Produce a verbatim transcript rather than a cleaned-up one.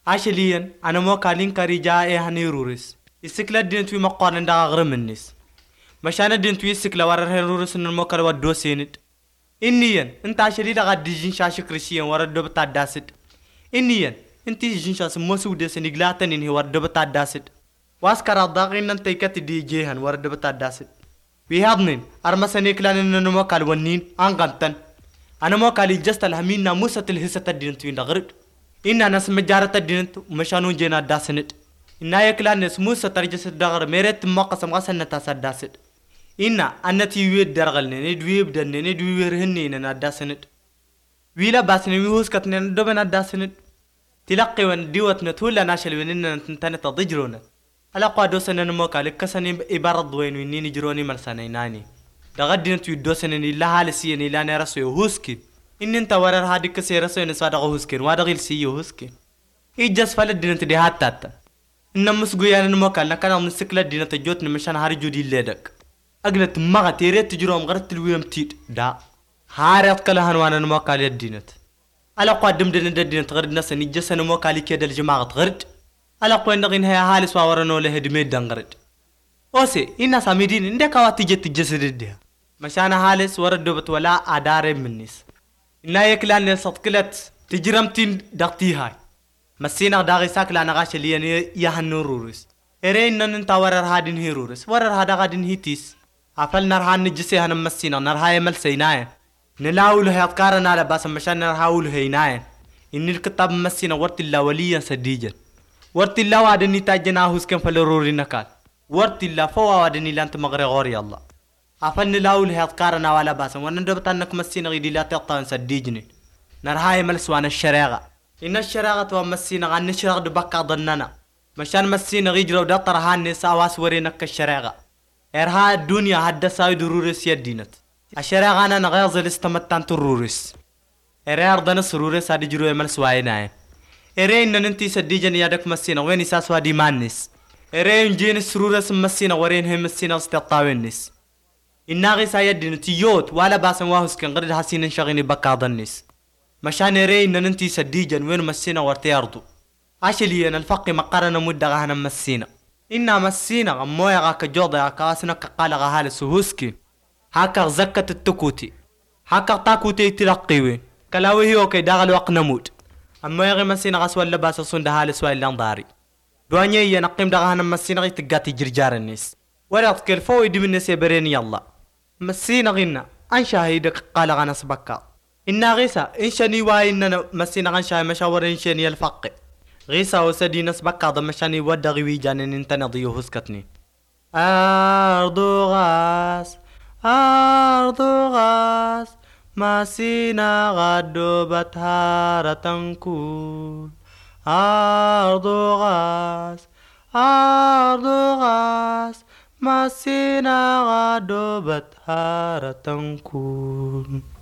عشليا أنا مو كالين كاريجا إيه هنيرورس السكلة دين توي مقارن دا غرم الناس مشان دين توي السكلة ورا هنيرورس إن الموكل ودو سيند إنيا أنت عشري دا غاد ديجين شاشة كريسيان ورا دو بتا داسد إنيا أنت ديجين شاس موسو دي سنغلاتن إنهي ورا دو بتا داسد واسكار الضاغين أنت يكت دي جيهان ورا دو بتا داسد بيهابنين أرمساني كلان إن الموكل ونين أنغانتن أنا موكل جست الهمين ناموسة الهسة الدين توي دغرد إن ناس مجارة الدين مشانون جينا داسند إن يكلا ناس موسى ترجس الدغر ميرت مقص مقصن تصداسد إن أن تيويد درغلني ندوي بدني ندوي رهني إن داسند ويلا باسني ويهوس كتنين دوبنا داسند تلقي وان ديوت نتولا ناشل وإننا تنتني تضجرون على قادوسنا نموكا لكسني إبارد وين وإنني جروني مرساني ناني دغدين تيودوسنا إلا هالسيني لا نرسو يهوسكي إن أنت ورر هادي كسيرة سوي نسواد غوسكين وادغيل سي يهوسكين إيجاز فال الدين تدي هاتاتا إن مسقويا نموكال نكنا من سكلة الدين تجوت نمشان هاري جودي ليدك أقلت مغا تيريت تجروم غرت الويم تيت دا هاري أتكلا هنوانا نموكال الدينت ألا قادم دين الدين تغرد ناسا نيجاسا نموكالي كيدا الجماعة تغرد ألا قوين نغين هيا هالس واورانو لهدمي دنغرد أوسي إنا ساميدين إندكا واتجي تجسد الدين مشان هالس وردوبت ولا أداري منيس إنها يكلان نصدقلت تجرمتين دقتي هاي مسينا داغي ساكلا نغاش اللي يهنو رورس إرين نن تورر هادين هي رورس ورر هادا غادين هيتيس عفل نرهان نجسي هنم مسينا نرها يمل سيناين نلاول هي أفكارنا لباس مشان نرهاول هيناين إن الكتاب مسينا ورت الله وليا سديجا ورت الله وادني تاجنا هوس كم فلروري نكال ورت الله فوا وادني لانت مغري غوري الله عفل نلاول هي أفكارنا ولا باس ونندبتنك مسينا غيدي لا تقطع سديجني نرهاي ملسوان الشراغة إن الشراغة ومسينا غان نشرغ دبكا ضننا مشان مسينا غيجرو دطر هان نسا واسورينك الشراغة إرها الدنيا هدا ساي درورس يدينت الشراغة أنا نغيظ الاستمتان ترورس إرها أرضنا سرورس هادي جرو يمل سوايناين إرها إن ننتي سديجن يادك مسينا وين إساس وادي مانس إرها إنجين سرورس مسينا ورين هم مسينا استطاوين نس إناغي سايدين تيوت ولا باسم واهوس كان غرد حسين شغيني بكا ضنس مشان رين ننتي سديجا وين مسينا ورتياردو عشلي أنا الفقي مقارنة مدة غانا مسينا إنا مسينا غمويا غاك جوضا كاسنا كقال غهال سهوسكي هاكا زكت التكوتي هاكا تاكوتي تلقيوين كلاوي هيو كي داغل وق نموت أما يغي مسينا غسوال لباس صند هال سوال لانضاري دوانيا ينقيم دغانا مسينا غي تقاتي جرجار الناس ولا تكل فويد من الناس يبرين يلا مسينا غينا أنشا هيدك قال غانا سبكا إنا غيسا إنشاني واي إننا مسينا غنشا مشاور إنشاني الفقي غيسا وسدي نسبكا ضمشاني ودغي ويجان إن انت نضيو هسكتني أرضو غاس أرضو غاس مسينا غدو بطهارة تنكول أرضو غاس أرضو غاس مسينا غدو بطهارة تنكول